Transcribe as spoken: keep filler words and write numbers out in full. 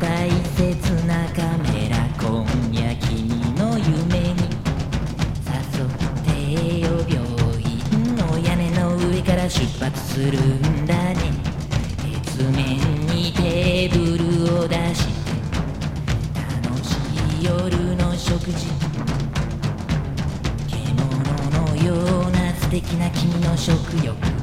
大切なカメラ、今夜君の夢に誘ってよ。病院の屋根の上から出発するんだね。月面にテーブルを出して楽しい夜の食事。獣のような素敵な君の食欲、